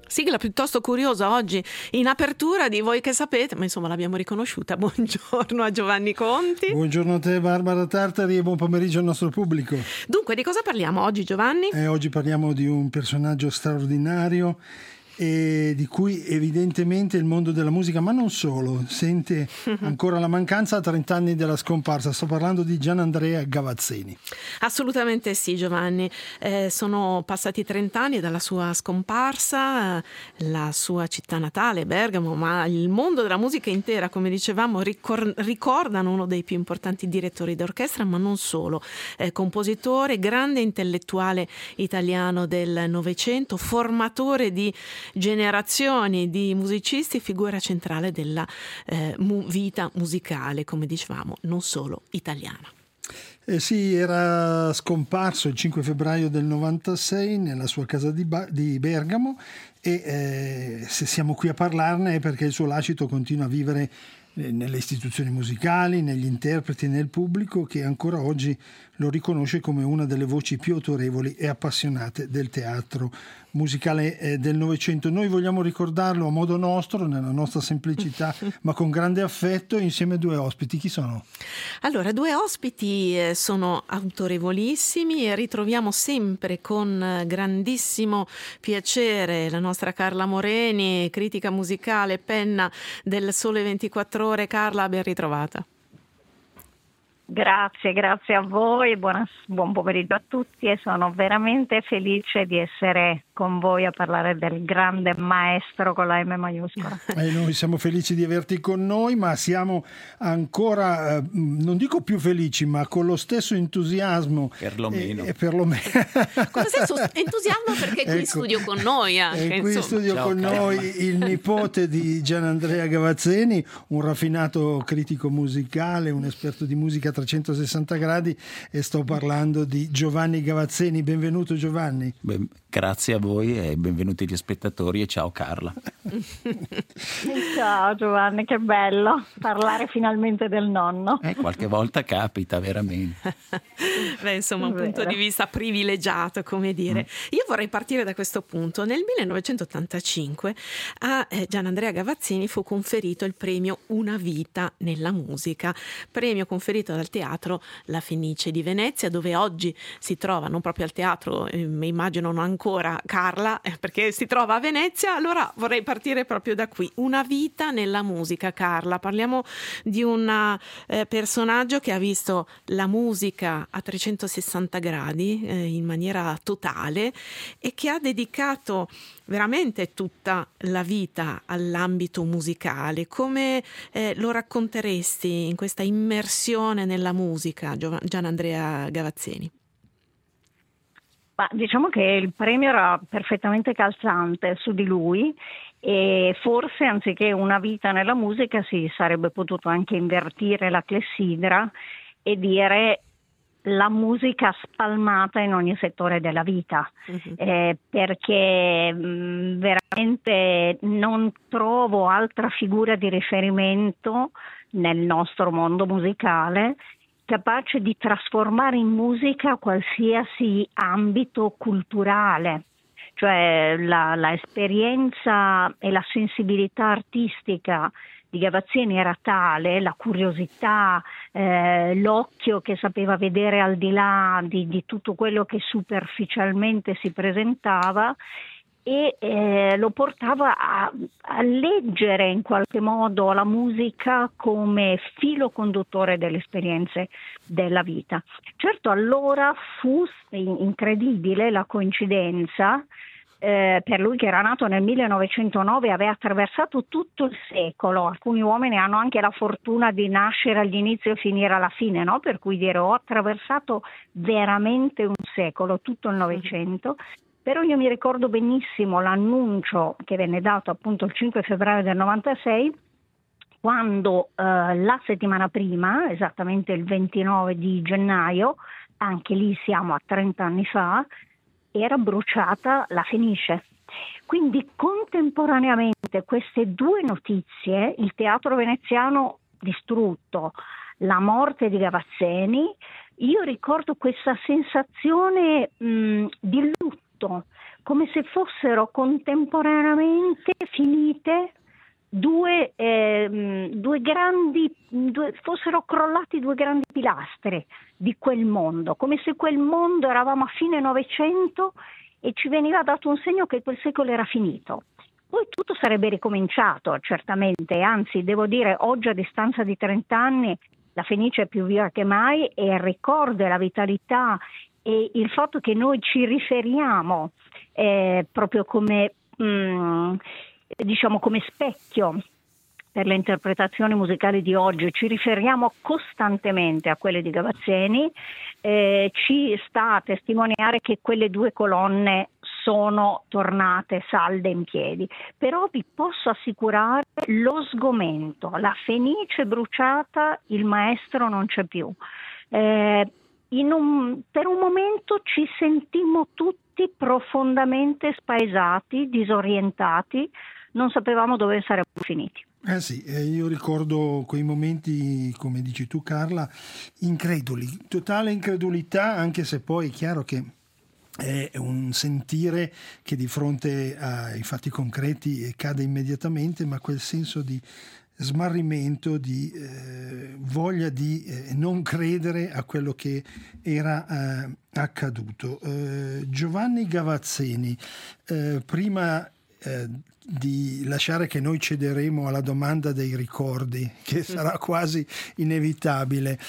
Sigla piuttosto curiosa oggi in apertura di Voi che sapete, ma insomma l'abbiamo riconosciuta. Buongiorno a Giovanni Conti. Buongiorno a te Barbara Tartari e buon pomeriggio al nostro pubblico. Dunque, di cosa parliamo oggi, Giovanni? Oggi parliamo di un personaggio straordinario e di cui evidentemente il mondo della musica, ma non solo, sente ancora la mancanza a 30 anni dalla scomparsa. Sto parlando di Gianandrea Gavazzeni. Assolutamente sì, Giovanni. Sono passati 30 anni dalla sua scomparsa, la sua città natale, Bergamo, ma il mondo della musica intera, come dicevamo, ricordano uno dei più importanti direttori d'orchestra, ma non solo. Compositore, grande intellettuale italiano del Novecento, formatore di generazioni di musicisti, figura centrale della vita musicale, come dicevamo, non solo italiana. Sì, era scomparso il 5 febbraio del 96 nella sua casa di Bergamo e se siamo qui a parlarne è perché il suo lascito continua a vivere nelle istituzioni musicali, negli interpreti e nel pubblico, che ancora oggi lo riconosce come una delle voci più autorevoli e appassionate del teatro musicale del Novecento. Noi vogliamo ricordarlo a modo nostro, nella nostra semplicità, ma con grande affetto, insieme a due ospiti. Chi sono? Allora, due ospiti sono autorevolissimi e ritroviamo sempre con grandissimo piacere la nostra Carla Moreni, critica musicale, penna del Sole 24 Ore. Carla, ben ritrovata. Grazie a voi, buon pomeriggio a tutti e sono veramente felice di essere con voi a parlare del grande maestro con la M maiuscola. Noi siamo felici di averti con noi, ma siamo ancora, non dico più felici, ma con lo stesso entusiasmo. Perlomeno. Con lo stesso entusiasmo perché è qui in studio con noi anche. È qui in studio Ciao, con Carla. noi il nipote di Gianandrea Gavazzeni, un raffinato critico musicale, un esperto di musica 360 gradi, e sto parlando di Giovanni Gavazzeni. Benvenuto Giovanni. Grazie a voi e benvenuti gli spettatori e ciao Carla. Ciao Giovanni, che bello parlare finalmente del nonno. Qualche volta capita veramente. Insomma, un punto di vista privilegiato, come dire. Io vorrei partire da questo punto. Nel 1985 a Gianandrea Gavazzeni fu conferito il premio Una vita nella musica, premio conferito dal Teatro La Fenice di Venezia, dove oggi si trova, non proprio al teatro, immagino non ancora Carla, perché si trova a Venezia. Allora vorrei partire proprio da qui. Una vita nella musica, Carla. Parliamo di un personaggio che ha visto la musica a 360 gradi, in maniera totale, e che ha dedicato veramente tutta la vita all'ambito musicale. Come lo racconteresti in questa immersione nella musica, Gianandrea Gavazzeni? Ma diciamo che il premio era perfettamente calzante su di lui e forse anziché una vita nella musica si sarebbe potuto anche invertire la clessidra e dire la musica spalmata in ogni settore della vita, perché veramente non trovo altra figura di riferimento nel nostro mondo musicale capace di trasformare in musica qualsiasi ambito culturale. Cioè la esperienza e la sensibilità artistica di Gavazzeni era tale, la curiosità, l'occhio che sapeva vedere al di là di tutto quello che superficialmente si presentava, e lo portava a leggere in qualche modo la musica come filo conduttore delle esperienze della vita. Certo, allora fu incredibile la coincidenza, per lui che era nato nel 1909 e aveva attraversato tutto il secolo. Alcuni uomini hanno anche la fortuna di nascere all'inizio e finire alla fine, no? Per cui dire ho attraversato veramente un secolo, tutto il Novecento. Però io mi ricordo benissimo l'annuncio che venne dato appunto il 5 febbraio del 96, quando la settimana prima, esattamente il 29 di gennaio, anche lì siamo a 30 anni fa, era bruciata la Fenice. Quindi contemporaneamente queste due notizie, il teatro veneziano distrutto, la morte di Gavazzeni, io ricordo questa sensazione di lutto, come se fossero contemporaneamente finite fossero crollati due grandi pilastri di quel mondo, come se quel mondo, eravamo a fine Novecento e ci veniva dato un segno che quel secolo era finito. Poi tutto sarebbe ricominciato, certamente, anzi devo dire oggi a distanza di 30 anni la Fenice è più viva che mai e il ricordo e la vitalità e il fatto che noi ci riferiamo proprio come come specchio per le interpretazioni musicali di oggi, ci riferiamo costantemente a quelle di Gavazzeni, ci sta a testimoniare che quelle due colonne sono tornate salde in piedi, però vi posso assicurare lo sgomento, la Fenice bruciata, il maestro non c'è più. Per un momento ci sentimmo tutti profondamente spaesati, disorientati, non sapevamo dove saremmo finiti. Sì, io ricordo quei momenti, come dici tu Carla, increduli, totale incredulità, anche se poi è chiaro che è un sentire che di fronte ai fatti concreti cade immediatamente, ma quel senso di smarrimento, di voglia di non credere a quello che era accaduto. Giovanni Gavazzeni, prima di lasciare che noi cederemo alla domanda dei ricordi, che sarà quasi inevitabile,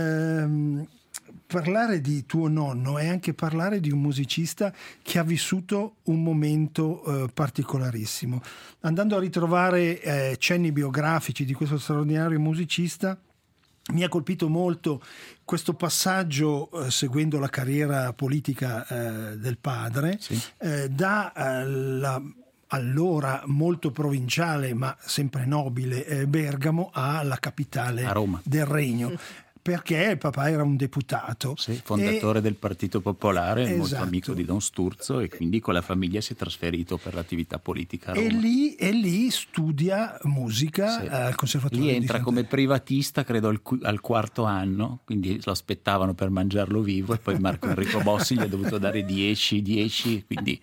parlare di tuo nonno è anche parlare di un musicista che ha vissuto un momento particolarissimo. Andando a ritrovare cenni biografici di questo straordinario musicista, mi ha colpito molto questo passaggio, seguendo la carriera politica del padre, sì, allora molto provinciale ma sempre nobile Bergamo alla capitale, a Roma, del regno. Perché il papà era un deputato, sì, fondatore del Partito Popolare, esatto, molto amico di Don Sturzo, e quindi con la famiglia si è trasferito per l'attività politica a Roma. E lì studia musica, sì, al Conservatorio. Lì entra come privatista, credo al quarto anno, quindi lo aspettavano per mangiarlo vivo, e poi Marco Enrico Bossi gli ha dovuto dare 10, quindi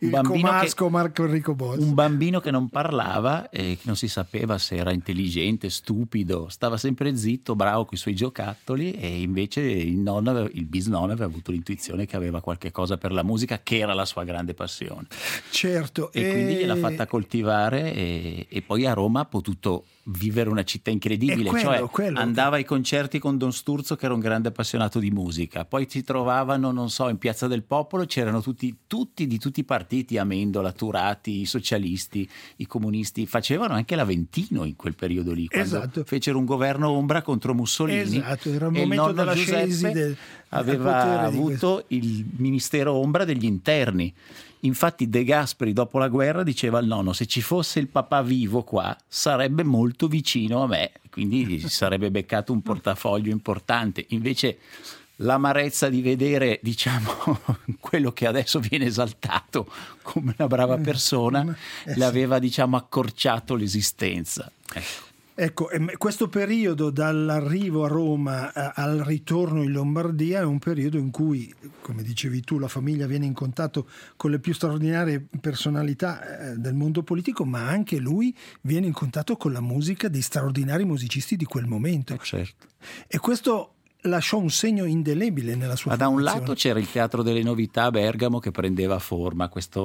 Marco Enrico Bossi. Un bambino che non parlava e che non si sapeva se era intelligente, stupido, stava sempre zitto, bravo coi suoi giocattoli. E invece il bisnonno aveva avuto l'intuizione che aveva qualche cosa per la musica, che era la sua grande passione. Certo. E quindi gliel'ha fatta coltivare e poi a Roma ha potuto vivere una città incredibile, andava ai concerti con Don Sturzo, che era un grande appassionato di musica, poi si trovavano, non so, in Piazza del Popolo c'erano tutti di tutti i partiti, Amendola, Turati, i socialisti, i comunisti, facevano anche l'Aventino in quel periodo lì, quando esatto, fecero un governo ombra contro Mussolini, esatto, era il momento della Giuseppe aveva avuto il ministero ombra degli interni. Infatti De Gasperi dopo la guerra diceva al nonno: se ci fosse il papà vivo qua sarebbe molto vicino a me, quindi si sarebbe beccato un portafoglio importante. Invece l'amarezza di vedere, diciamo, quello che adesso viene esaltato come una brava persona, le aveva, diciamo, accorciato l'esistenza. Ecco, questo periodo dall'arrivo a Roma al ritorno in Lombardia è un periodo in cui, come dicevi tu, la famiglia viene in contatto con le più straordinarie personalità del mondo politico, ma anche lui viene in contatto con la musica di straordinari musicisti di quel momento. Certo. E questo lasciò un segno indelebile nella sua formazione. Da un lato c'era il Teatro delle Novità a Bergamo, che prendeva forma, questa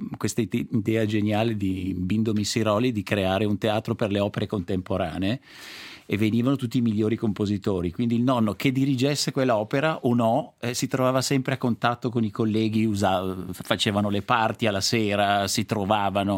idea geniale di Bindo Missiroli di creare un teatro per le opere contemporanee, e venivano tutti i migliori compositori, quindi il nonno, che dirigesse quell'opera o no, si trovava sempre a contatto con i colleghi, facevano le parti alla sera, si trovavano,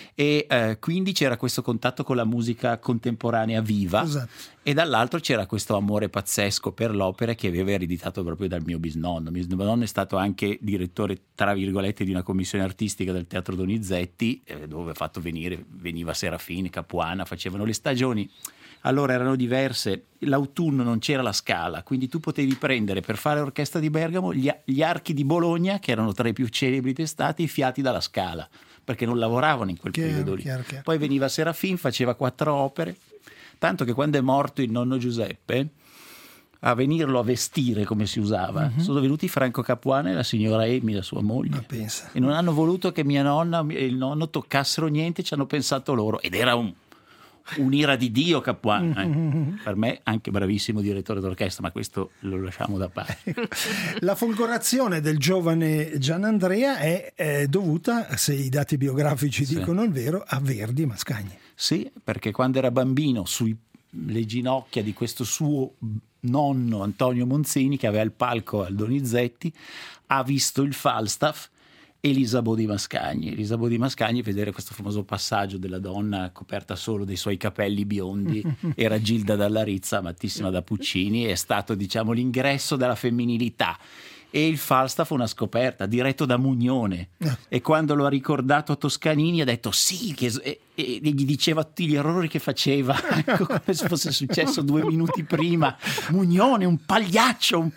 e quindi c'era questo contatto con la musica contemporanea viva. Esatto. E dall'altro c'era questo amore pazzesco per l'opera che aveva ereditato proprio dal mio bisnonno. Mio bisnonno è stato anche direttore, tra virgolette, di una commissione artistica del Teatro Donizetti, dove veniva Serafini, Capuana, facevano le stagioni. Allora erano diverse, l'autunno non c'era la Scala, quindi tu potevi prendere per fare l'orchestra di Bergamo gli archi di Bologna, che erano tra i più celebri testati, fiati dalla Scala, perché non lavoravano in quel periodo lì. Chiaro. Poi veniva Serafin, faceva 4 opere, tanto che quando è morto il nonno Giuseppe a venirlo a vestire come si usava. Sono venuti Franco Capuano e la signora Amy, la sua moglie. Ma pensa. E non hanno voluto che mia nonna e il nonno toccassero niente, ci hanno pensato loro. Ed era un'ira di Dio Capuano. Per me anche bravissimo direttore d'orchestra, ma questo lo lasciamo da parte. La folgorazione del giovane Gianandrea è dovuta, se i dati biografici dicono il vero, a Verdi e Mascagni. Sì, perché quando era bambino sulle ginocchia di questo suo nonno Antonio Monzini, che aveva il palco al Donizetti, ha visto il Falstaff e Elisabò di Mascagni. Elisabò di Mascagni, vedere questo famoso passaggio della donna coperta solo dei suoi capelli biondi, era Gilda Dalla Rizza, amatissima da Puccini, è stato, diciamo, l'ingresso della femminilità. E il Falstaff una scoperta, diretto da Mugnone, e quando lo ha ricordato a Toscanini ha detto sì, e gli diceva tutti gli errori che faceva, ecco, come se fosse successo 2 minuti prima. Mugnone, un pagliaccio.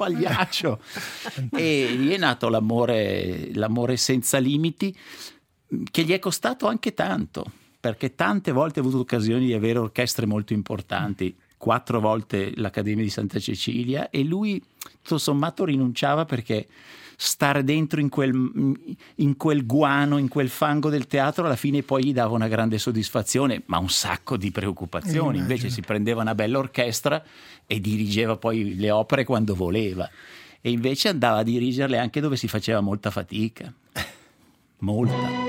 E lì è nato l'amore senza limiti, che gli è costato anche tanto, perché tante volte ha avuto occasioni di avere orchestre molto importanti, 4 volte l'Accademia di Santa Cecilia, e lui tutto sommato rinunciava, perché stare dentro in quel guano, in quel fango del teatro, alla fine poi gli dava una grande soddisfazione, ma un sacco di preoccupazioni. Invece si prendeva una bella orchestra e dirigeva poi le opere quando voleva, e invece andava a dirigerle anche dove si faceva molta fatica, molta.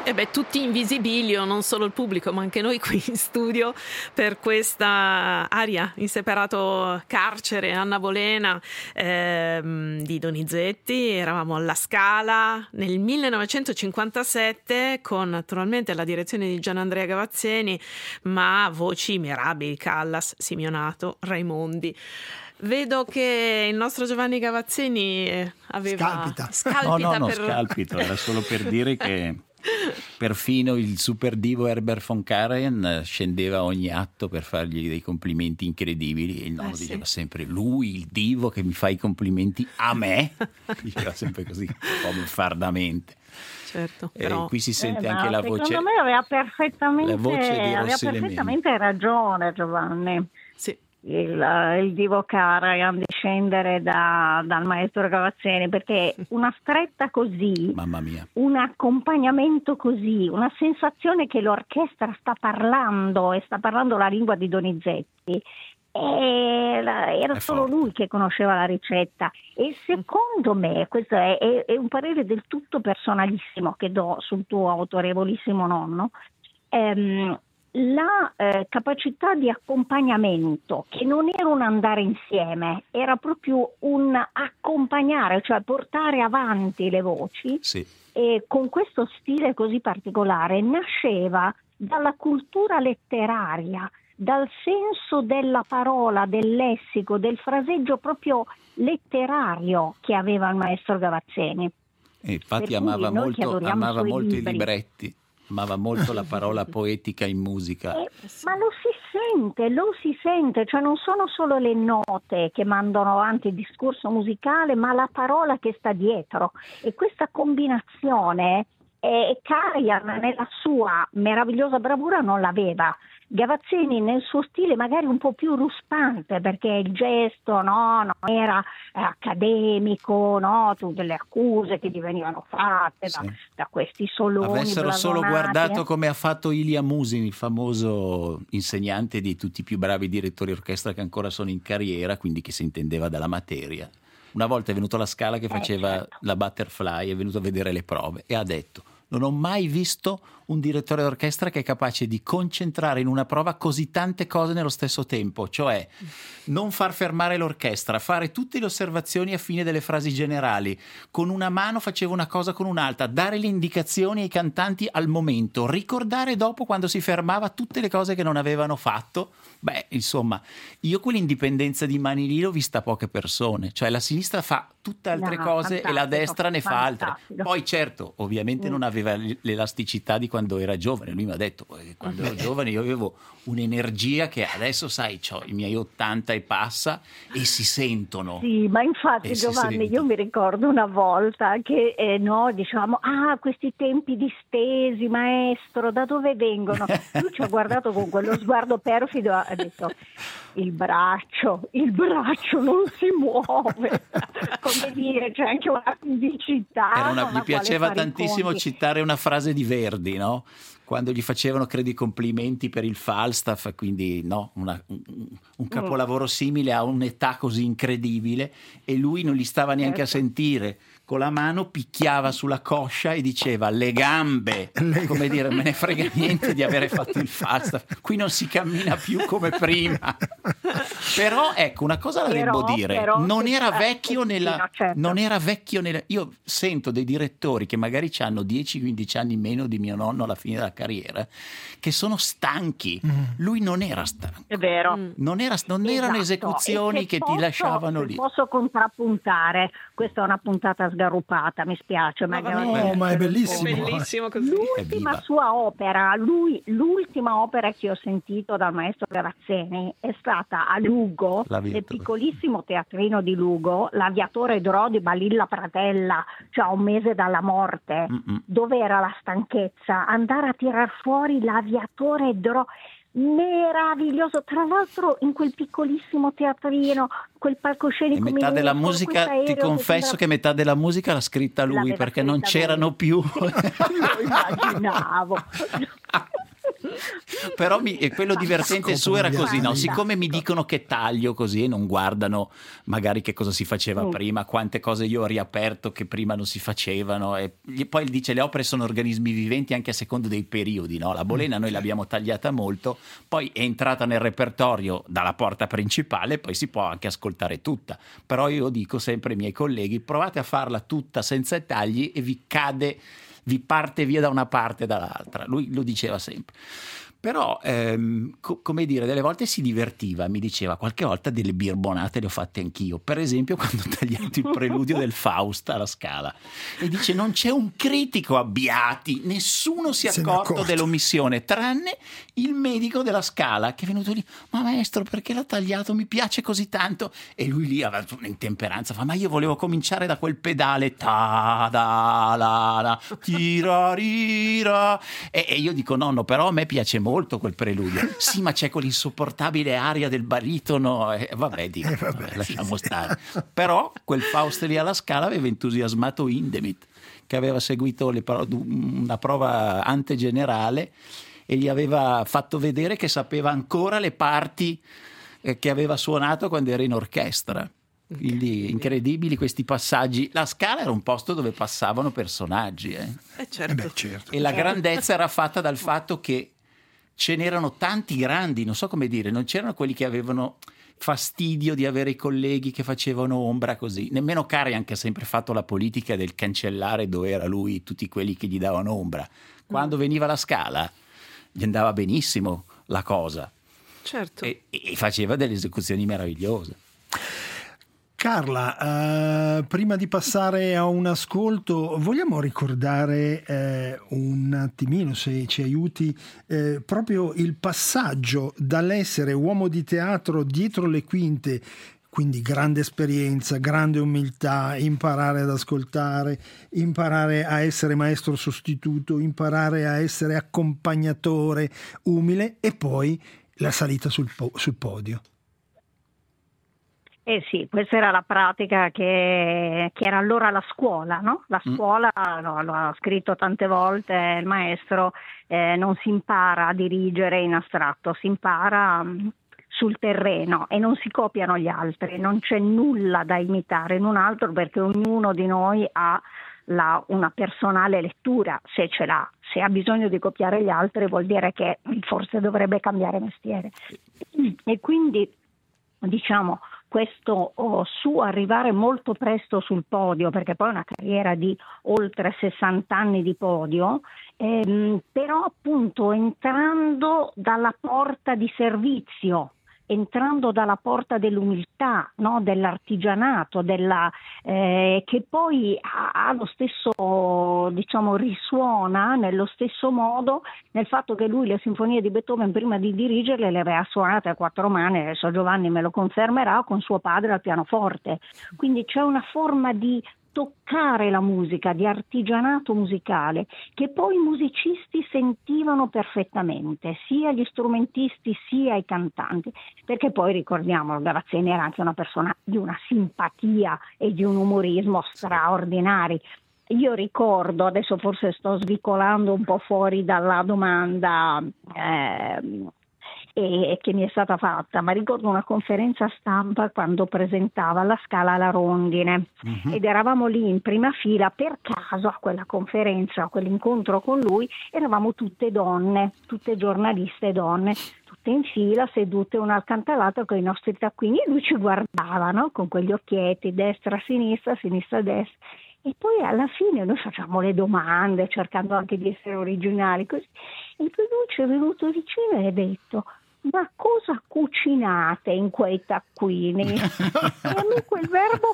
E beh, tutti in visibilio, non solo il pubblico, ma anche noi qui in studio, per questa aria Inseparato carcere, Anna Bolena, di Donizetti. Eravamo alla Scala nel 1957 con naturalmente la direzione di Gianandrea Gavazzeni, ma voci mirabili: Callas, Simeonato, Raimondi. Vedo che il nostro Giovanni Gavazzeni aveva scalpita. No, scalpito, era solo per dire che perfino il super divo Herbert von Karajan scendeva a ogni atto per fargli dei complimenti incredibili, e il nonno diceva sempre: lui, il divo, che mi fa i complimenti a me. Diceva sempre così, come fardamente. Certo, però... qui si sente anche la voce. Secondo me aveva perfettamente ragione Giovanni. Sì. Il divo Karajan discendere dal maestro Gavazzeni, perché una stretta così, mamma mia, un accompagnamento così, una sensazione che l'orchestra sta parlando la lingua di Donizetti, era solo lui che conosceva la ricetta. E secondo me, questo è un parere del tutto personalissimo che do sul tuo autorevolissimo nonno, la capacità di accompagnamento, che non era un andare insieme, era proprio un accompagnare, cioè portare avanti le voci, sì. E con questo stile così particolare nasceva dalla cultura letteraria, dal senso della parola, del lessico, del fraseggio proprio letterario che aveva il maestro Gavazzeni. E infatti amava molto i libretti. Amava molto la parola poetica in musica. Ma lo si sente, cioè non sono solo le note che mandano avanti il discorso musicale, ma la parola che sta dietro. E questa combinazione Karajan nella sua meravigliosa bravura non l'aveva. Gavazzeni nel suo stile magari un po' più ruspante, perché il gesto non era accademico, tutte le accuse che gli venivano fatte da questi soloni avessero blasonati. Solo guardato come ha fatto Ilya Musin, il famoso insegnante di tutti i più bravi direttori orchestra che ancora sono in carriera, quindi che si intendeva della materia. Una volta è venuto alla Scala che faceva la Butterfly, è venuto a vedere le prove e ha detto: non ho mai visto un direttore d'orchestra che è capace di concentrare in una prova così tante cose nello stesso tempo, cioè non far fermare l'orchestra, fare tutte le osservazioni a fine delle frasi generali, con una mano faceva una cosa con un'altra, dare le indicazioni ai cantanti al momento, ricordare dopo quando si fermava tutte le cose che non avevano fatto. Beh, insomma, io quell'indipendenza di mani lì l'ho vista poche persone, cioè la sinistra fa tutte altre cose e la destra ne fa altre. Poi certo, ovviamente non aveva l'elasticità di quando era giovane. Lui mi ha detto: quando ero giovane io avevo un'energia che adesso, sai, ho i miei 80 e passa e si sentono. Sì, ma infatti Giovanni, io mi ricordo una volta che dicevamo: questi tempi distesi, maestro, da dove vengono? Lui ci ha guardato con quello sguardo perfido, ha detto: il braccio non si muove. Come dire, c'è anche una fisicità. Mi piaceva tantissimo citare una frase di Verdi, no? Quando gli facevano, credo, i complimenti per il Falstaff, quindi un capolavoro simile a un'età così incredibile, e lui non gli stava neanche a sentire. Con la mano picchiava sulla coscia e diceva: le gambe, come dire, me ne frega niente di avere fatto il Falstaff, qui non si cammina più come prima. Però ecco, una cosa la devo dire, non era vecchio nella... Io sento dei direttori che magari hanno 10-15 anni meno di mio nonno alla fine della carriera, che sono stanchi. Lui non era stanco. È vero. Non erano esecuzioni che ti lasciavano lì. Posso contrappuntare, questa è una puntata sgarrupata, mi spiace. Ma è bellissimo. È bellissimo così. L'ultima sua opera, l'ultima opera che ho sentito dal maestro Gavazzeni è stata a Lugo, nel piccolissimo teatrino di Lugo, l'Aviatore Drò di Balilla Pratella, cioè un mese dalla morte. Dove era la stanchezza? Andare a tirar fuori l'Aviatore Drò. Meraviglioso, tra l'altro in quel piccolissimo teatrino, quel palcoscenico. E metà della musica, ti confesso che metà della musica l'ha scritta lui, perché non c'erano più. Lo immaginavo. Però quello divertente suo era così, no? Siccome mi dicono che taglio così e non guardano magari che cosa si faceva prima, quante cose io ho riaperto che prima non si facevano, e poi dice le opere sono organismi viventi anche a secondo dei periodi, no? La Bolena noi l'abbiamo tagliata molto, poi è entrata nel repertorio dalla porta principale, poi si può anche ascoltare tutta, però io dico sempre ai miei colleghi: provate a farla tutta senza tagli e vi parte via da una parte e dall'altra. Lui lo diceva sempre. Però, come dire, delle volte si divertiva, mi diceva, qualche volta delle birbonate le ho fatte anch'io. Per esempio quando ho tagliato il preludio del Faust alla Scala. E dice, non c'è un critico a Beati, nessuno si è accorto dell'omissione, tranne il medico della Scala, che è venuto lì: ma maestro, perché l'ha tagliato? Mi piace così tanto. E lui lì aveva un'intemperanza, fa: ma io volevo cominciare da quel pedale, ta da la la tirarira. E io dico: nonno, però a me piace molto quel preludio. Sì, ma c'è quell'insopportabile aria del baritono, vabbè, lasciamo stare. Però quel Faust lì alla Scala aveva entusiasmato Hindemith, che aveva seguito una prova antegenerale e gli aveva fatto vedere che sapeva ancora le parti che aveva suonato quando era in orchestra. Quindi incredibili questi passaggi. La Scala era un posto dove passavano personaggi, certo. E la grandezza era fatta dal fatto che ce n'erano tanti grandi, non so come dire, non c'erano quelli che avevano fastidio di avere i colleghi che facevano ombra così. Nemmeno Karajan, che ha sempre fatto la politica del cancellare dove era lui tutti quelli che gli davano ombra. Quando veniva la Scala gli andava benissimo la cosa. Certo. E faceva delle esecuzioni meravigliose. Carla, prima di passare a un ascolto, vogliamo ricordare un attimino, se ci aiuti, proprio il passaggio dall'essere uomo di teatro dietro le quinte, quindi grande esperienza, grande umiltà, imparare ad ascoltare, imparare a essere maestro sostituto, imparare a essere accompagnatore umile, e poi la salita sul podio. Eh sì, questa era la pratica che era allora la scuola, no? La scuola, lo ha scritto tante volte il maestro, non si impara a dirigere in astratto, si impara sul terreno e non si copiano gli altri, non c'è nulla da imitare in un altro, perché ognuno di noi ha una personale lettura, se ce l'ha. Se ha bisogno di copiare gli altri vuol dire che forse dovrebbe cambiare mestiere. E quindi, diciamo, questo suo arrivare molto presto sul podio, perché poi è una carriera di oltre 60 anni di podio, però appunto entrando dalla porta di servizio, entrando dalla porta dell'umiltà, no? Dell'artigianato, che poi ha lo stesso, diciamo, risuona nello stesso modo nel fatto che lui le sinfonie di Beethoven, prima di dirigerle, le aveva suonate a quattro mani, adesso Giovanni me lo confermerà, con suo padre al pianoforte. Quindi c'è una forma di toccare la musica, di artigianato musicale, che poi i musicisti sentivano perfettamente, sia gli strumentisti sia i cantanti, perché poi ricordiamo, Gavazzini era anche una persona di una simpatia e di un umorismo straordinari. Io ricordo, adesso forse sto svicolando un po' fuori dalla domanda che mi è stata fatta, ma ricordo una conferenza stampa quando presentava la Scala alla Rondine, ed eravamo lì in prima fila, per caso a quella conferenza, a quell'incontro con lui, eravamo tutte donne, tutte giornaliste donne, tutte in fila, sedute una accanto all'altra con i nostri taccuini, e lui ci guardava, no? Con quegli occhietti, destra, sinistra, destra. E poi alla fine noi facciamo le domande, cercando anche di essere originali, così. E poi lui ci è venuto vicino e ha detto: ma cosa cucinate in quei taccuini? E a me quel verbo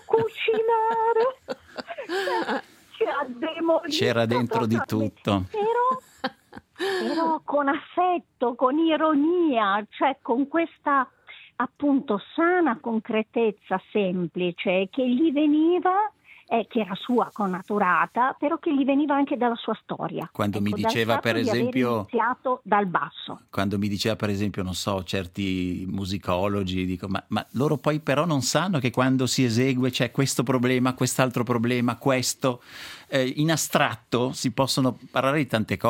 cucinare c'era dentro di tutto. Però con affetto, con ironia, cioè con questa appunto sana concretezza semplice che gli veniva, che era sua connaturata, però che gli veniva anche dalla sua storia. Quando mi diceva, per esempio, iniziato dal basso. Quando mi diceva, per esempio, non so, certi musicologi, dico, ma loro poi però non sanno che quando si esegue c'è questo problema, quest'altro problema, questo. In astratto si possono parlare di tante cose.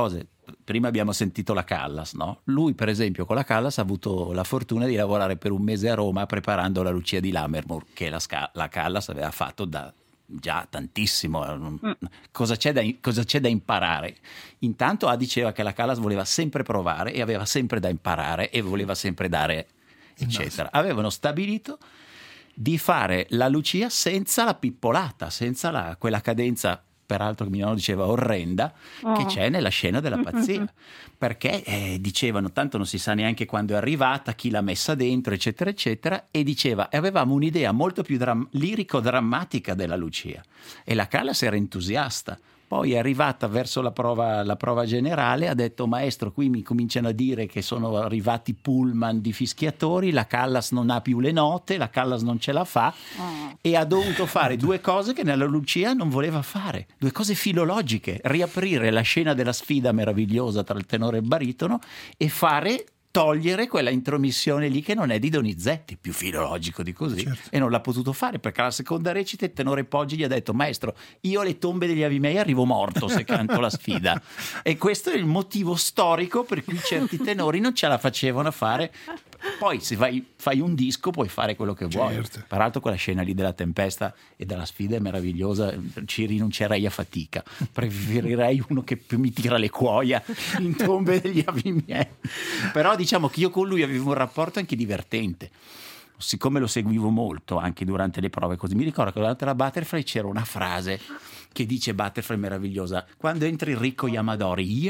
prima abbiamo sentito la Callas, no? Lui per esempio con la Callas ha avuto la fortuna di lavorare per un mese a Roma preparando la Lucia di Lammermoor, che la Callas aveva fatto da già tantissimo. Cosa c'è da imparare? Intanto diceva che la Callas voleva sempre provare e aveva sempre da imparare e voleva sempre dare, eccetera. Avevano stabilito di fare la Lucia senza la pippolata, senza quella cadenza, peraltro che mio nonno diceva orrenda, che c'è nella scena della pazzia, perché dicevano tanto non si sa neanche quando è arrivata, chi l'ha messa dentro, eccetera eccetera, e diceva avevamo un'idea molto più lirico-drammatica della Lucia, e la Callas era entusiasta. Poi è arrivata verso la prova generale, ha detto maestro, qui mi cominciano a dire che sono arrivati pullman di fischiatori, la Callas non ha più le note, la Callas non ce la fa, e ha dovuto fare due cose che nella Lucia non voleva fare, due cose filologiche: riaprire la scena della sfida meravigliosa tra il tenore e il baritono e togliere quella intromissione lì che non è di Donizetti, più filologico di così, certo. E non l'ha potuto fare perché alla seconda recita il tenore Poggi gli ha detto maestro, io alle tombe degli avi miei arrivo morto se canto la sfida, e questo è il motivo storico per cui certi tenori non ce la facevano a fare. Poi se fai un disco puoi fare quello che vuoi, certo. Peraltro quella scena lì della tempesta e della sfida è meravigliosa, ci rinuncerei a fatica, preferirei uno che più mi tira le cuoia in tombe degli avi miei. Però diciamo che io con lui avevo un rapporto anche divertente, siccome lo seguivo molto anche durante le prove, così mi ricordo che durante la Butterfly c'era una frase che dice Butterfly meravigliosa, quando entra il ricco Yamadori,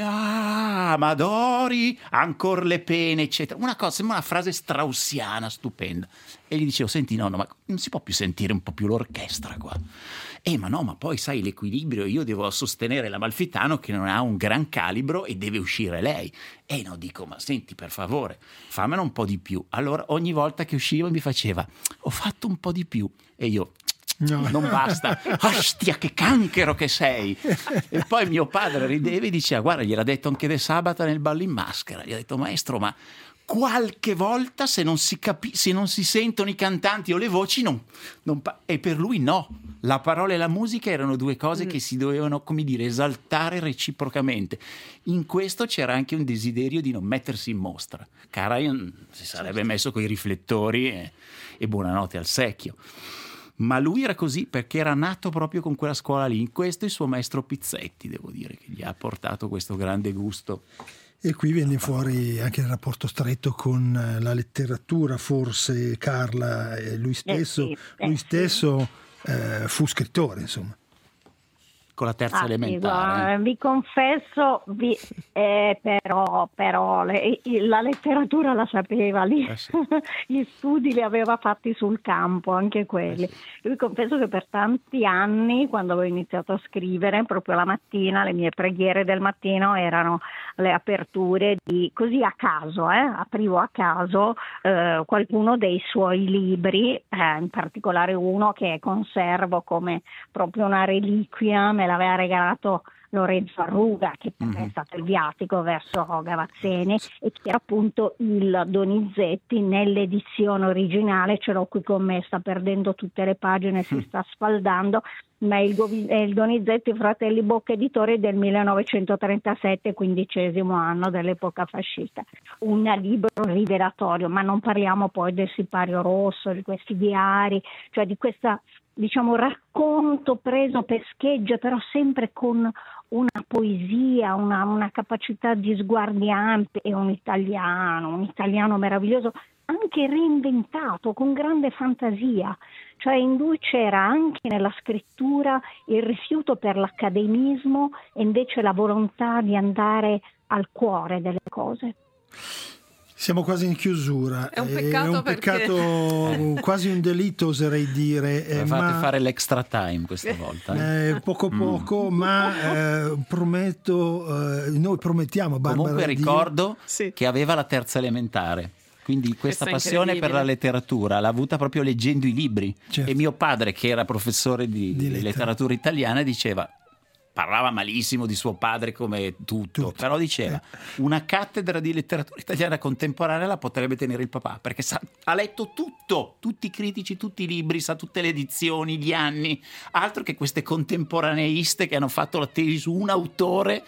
Yamadori, ancor le pene, eccetera, una cosa, sembra una frase straussiana stupenda, e gli dicevo senti nonno, ma non si può più sentire un po' più l'orchestra qua? Ma no, ma poi sai l'equilibrio, io devo sostenere l'Amalfitano che non ha un gran calibro e deve uscire lei. No, dico, ma senti per favore, fammelo un po' di più. Allora ogni volta che uscivo mi faceva, ho fatto un po' di più, e io no. Non basta, ostia che canchero che sei. E poi mio padre rideva e diceva guarda, gliel'ha detto anche De Sabata nel ballo in maschera, gli ha detto maestro, ma qualche volta se non si sentono i cantanti o le voci e per lui no, la parola e la musica erano due cose che si dovevano, come dire, esaltare reciprocamente. In questo c'era anche un desiderio di non mettersi in mostra. Karajan si sarebbe messo coi riflettori e buonanotte al secchio, ma lui era così perché era nato proprio con quella scuola lì. In questo il suo maestro Pizzetti, devo dire, che gli ha portato questo grande gusto. E qui viene fuori anche il rapporto stretto con la letteratura, forse Carla, lui stesso fu scrittore, insomma. Con la terza elementare. Sì, vi confesso, però la letteratura la sapeva lì, sì. Gli studi li aveva fatti sul campo, anche quelli. Sì. Lui confesso che per tanti anni, quando avevo iniziato a scrivere, proprio la mattina, le mie preghiere del mattino erano le aperture così a caso, aprivo a caso qualcuno dei suoi libri, in particolare uno che conservo come proprio una reliquia, me l'aveva regalato Lorenzo Arruga, che è stato il viatico verso Gavazzeni, e che era appunto il Donizetti nell'edizione originale. Ce l'ho qui con me, sta perdendo tutte le pagine, si sta sfaldando, ma è il Donizetti Fratelli Bocca Editore del 1937, 15° anno dell'epoca fascista. Un libro rivelatorio, ma non parliamo poi del Sipario Rosso, di questi diari, cioè di questa, diciamo, racconto preso per scheggia, però sempre con una poesia, una capacità di sguardi ampi, e un italiano meraviglioso, anche reinventato, con grande fantasia. Cioè in lui c'era anche nella scrittura il rifiuto per l'accademismo e invece la volontà di andare al cuore delle cose. Siamo quasi in chiusura. È un peccato, peccato quasi un delitto, oserei dire. Fate fare l'extra time questa volta. Poco, ma prometto, noi promettiamo, Barbara. Comunque ricordo che aveva la terza elementare. Quindi questa passione per la letteratura l'ha avuta proprio leggendo i libri. Certo. E mio padre, che era professore di letteratura italiana, parlava malissimo di suo padre come tutto. Però diceva una cattedra di letteratura italiana contemporanea la potrebbe tenere il papà, perché ha letto tutto, tutti i critici, tutti i libri, sa tutte le edizioni, gli anni, altro che queste contemporaneiste che hanno fatto la tesi su un autore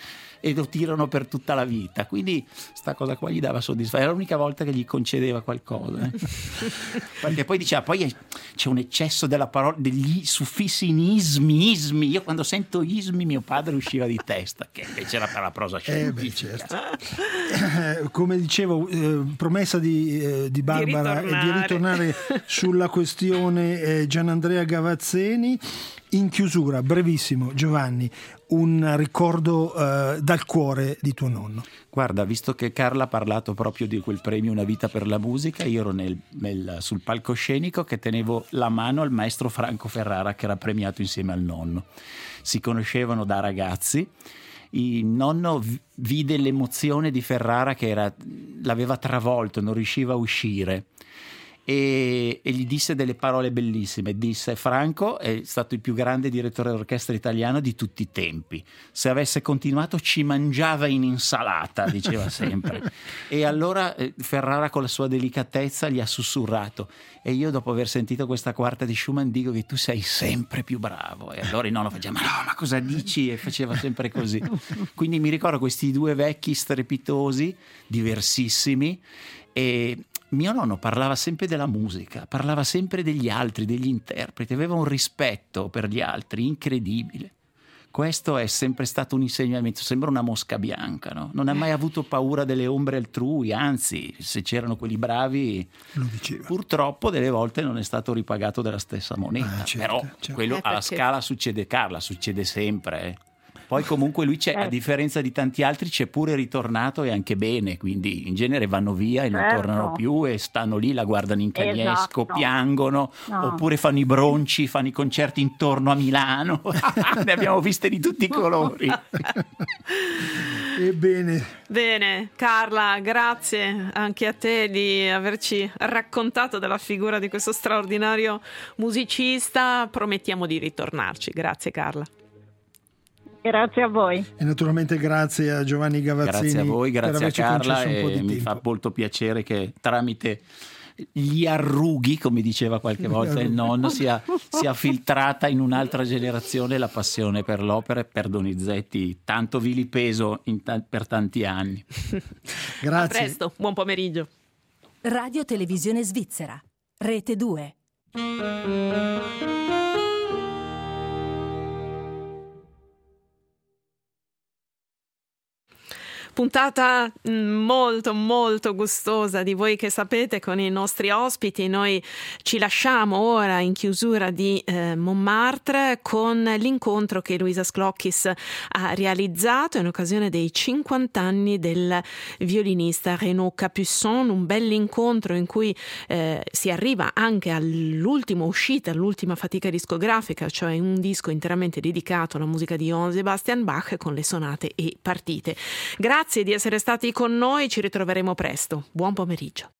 e lo tirano per tutta la vita, quindi sta cosa qua gli dava soddisfazione, era l'unica volta che gli concedeva qualcosa, perché poi diceva poi c'è un eccesso della parola, degli suffissi in ismi, io quando sento ismi mio padre usciva di testa, che invece era per la prosa scientifica. Certo. Come dicevo, promessa di Barbara di ritornare sulla questione Gianandrea Gavazzeni. In chiusura, brevissimo, Giovanni, un ricordo dal cuore di tuo nonno. Guarda, visto che Carla ha parlato proprio di quel premio Una vita per la musica, io ero sul palcoscenico che tenevo la mano al maestro Franco Ferrara, che era premiato insieme al nonno. Si conoscevano da ragazzi. Il nonno vide l'emozione di Ferrara che l'aveva travolto, non riusciva a uscire. E gli disse delle parole bellissime. Disse: Franco è stato il più grande direttore d'orchestra italiano di tutti i tempi, se avesse continuato ci mangiava in insalata, diceva sempre. E allora Ferrara con la sua delicatezza gli ha sussurrato: e io dopo aver sentito questa quarta di Schumann dico che tu sei sempre più bravo. E allora il nonno faceva: ma cosa dici? E faceva sempre così. Quindi mi ricordo questi due vecchi strepitosi, diversissimi, e mio nonno parlava sempre della musica, parlava sempre degli altri, degli interpreti, aveva un rispetto per gli altri incredibile. Questo è sempre stato un insegnamento, sembra una mosca bianca, no? Non ha mai avuto paura delle ombre altrui, anzi, se c'erano quelli bravi, lo diceva. Purtroppo delle volte non è stato ripagato della stessa moneta, certo, però certo. Quello alla scala succede, Carla, succede sempre. Poi comunque lui a differenza di tanti altri c'è pure ritornato e anche bene, quindi in genere vanno via e non tornano più e stanno lì, la guardano in cagnesco, piangono, oppure fanno i bronci, fanno i concerti intorno a Milano. Ne abbiamo viste di tutti i colori. Ebbene. Bene, Carla, grazie anche a te di averci raccontato della figura di questo straordinario musicista. Promettiamo di ritornarci. Grazie, Carla. Grazie a voi. E naturalmente grazie a Giovanni Gavazzini. Grazie a voi, grazie a Carla, e mi tempo. fa molto piacere che tramite gli arrughi, come diceva qualche volta il nonno, sia filtrata in un'altra generazione la passione per l'opera e per Donizetti, tanto vilipeso per tanti anni. Grazie. A presto, buon pomeriggio. Radio Televisione Svizzera, Rete 2. Puntata molto molto gustosa di Voi che sapete con i nostri ospiti. Noi ci lasciamo ora in chiusura di Montmartre con l'incontro che Luisa Sclocchis ha realizzato in occasione dei 50 anni del violinista Renaud Capuçon, un bell'incontro in cui si arriva anche all'ultima uscita, all'ultima fatica discografica, cioè un disco interamente dedicato alla musica di Johann Sebastian Bach con le sonate e partite. Grazie di essere stati con noi, ci ritroveremo presto. Buon pomeriggio.